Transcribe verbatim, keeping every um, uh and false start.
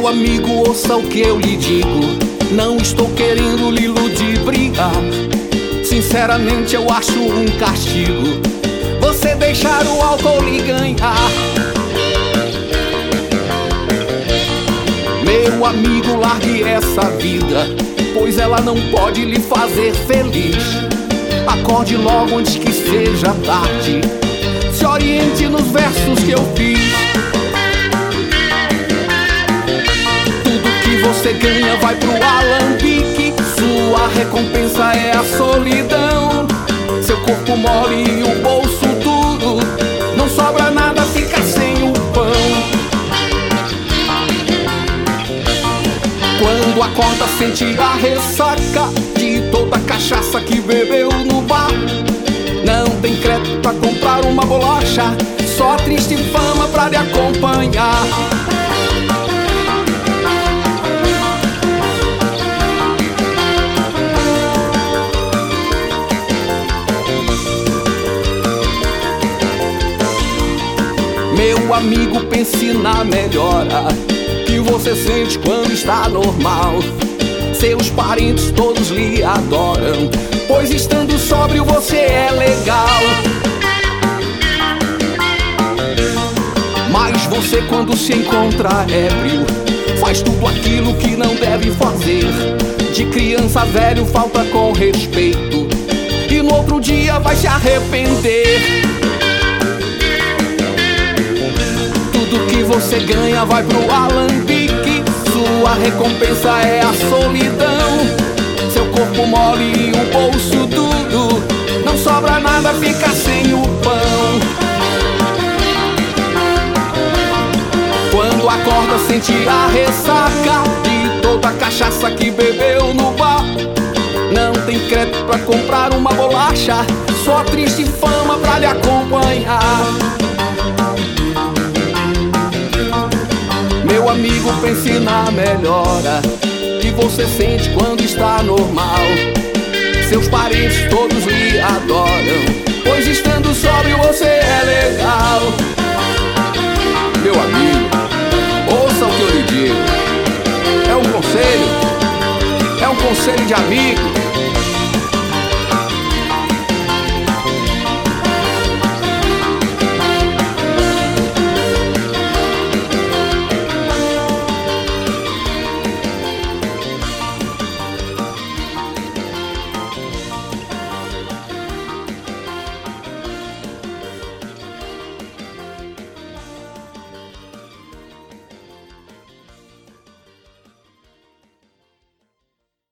Meu amigo, ouça o que eu lhe digo. Não estou querendo lhe ludibriar. Sinceramente eu acho um castigo você deixar o álcool lhe ganhar. Meu amigo, largue essa vida, pois ela não pode lhe fazer feliz. Acorde logo antes que seja tarde. Se oriente nos versos que eu fiz. Tudo que você ganha vai pro alambique. Sua recompensa é a solidão. Seu corpo mole e o bolso duro. Não sobra nada, fica sem o pão. Quando acorda sente a ressaca de toda a cachaça que bebeu no bar. Não tem crédito pra comprar uma bolacha, só triste fama pra lhe acompanhar. Meu amigo, pense na melhora que você sente quando está normal. Seus parentes todos lhe adoram, pois estando sóbrio você é legal. Mas você, quando se encontra ébrio, faz tudo aquilo que não deve fazer. De criança a velho falta com respeito, e no outro dia vai se arrepender. Tudo que você ganha vai pro alambique. Sua recompensa é a solidão. Seu corpo mole e o bolso duro. Não sobra nada, fica sem o pão. Quando acorda sente a ressaca de toda a cachaça que bebeu no bar. Não tem crédito pra comprar uma bolacha, só triste fama pra lhe acompanhar. Meu amigo, pense na melhora que você sente quando está normal. Seus parentes todos lhe adoram, pois estando sóbrio você é legal. Meu amigo, ouça o que eu lhe digo. É um conselho, é um conselho de amigo.